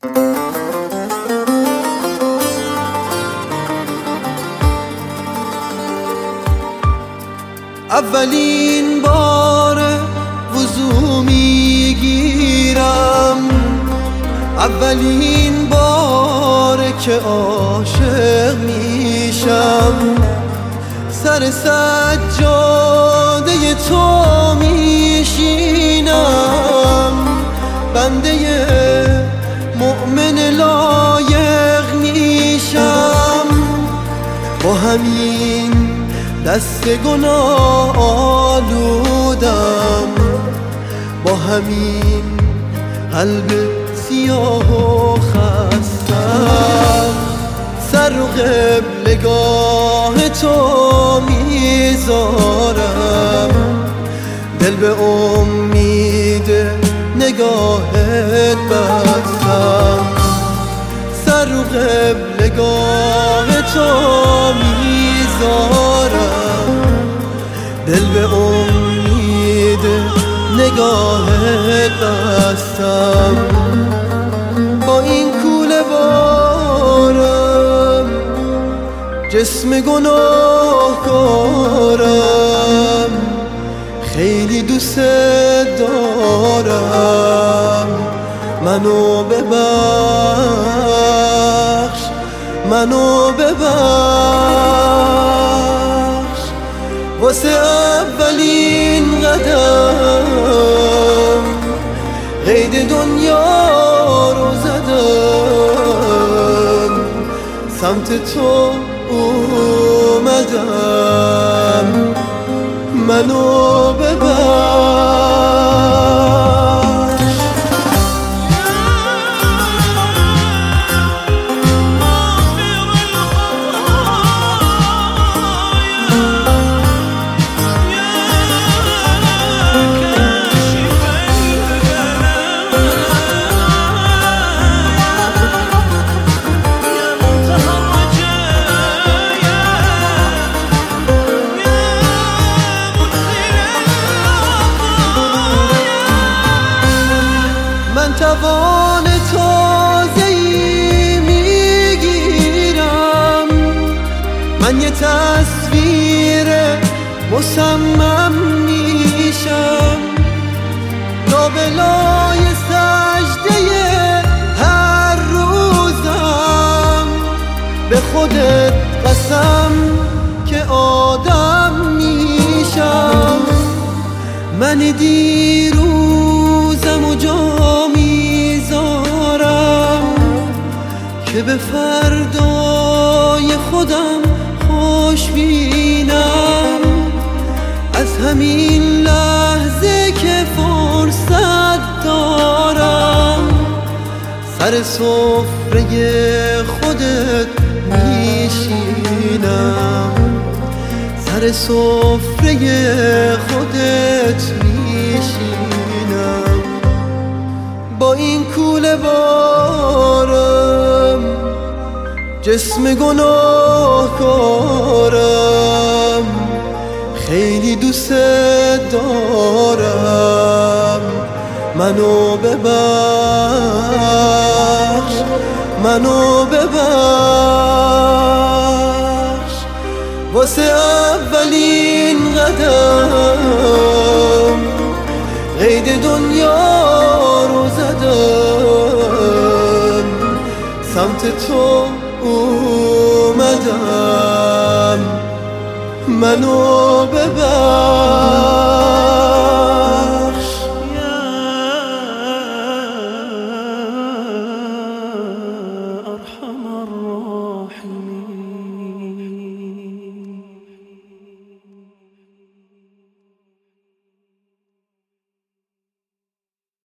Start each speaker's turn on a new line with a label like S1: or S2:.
S1: اولین بار وضو میگیرم، اولین بار که عاشق میشم، سر سجاده تو میشینم، بنده مؤمن لایق میشم، با همین دست گناه آلودم، با همین قلب سیاه و خستم، سر و قبلگاه تو میذارم، دل به امید نگاهت بستم، سر و قبلگاه تو میذارم، دل به امید نگاهت بستم. با این کوله بارم جسم گناهکارم، خیلی دوست دارم، منو ببخش، منو ببخش، واسه اولین قدم قید دنیا رو زدم، سمت تو اومدم، منو ببخش. من توان تازه‌ای میگیرم، من یه تصویر مصمم میشم، لابلای سجده هر روزم، به خودت قسم که آدم میشم، من دیروزم و جا میذارم که به فردای خودم خوش بینم، از همین لحظه که فرصت دارم، سر سفره خودت میشینم، سر سفره خودت میشینم. با این کوله بارم جسم گناهکارم، خیلی دوست دارم، منو ببخش، منو ببخش، واسه اولین قدم قید دنیا رو زدم، سمت تو اومدم، منو ببخش.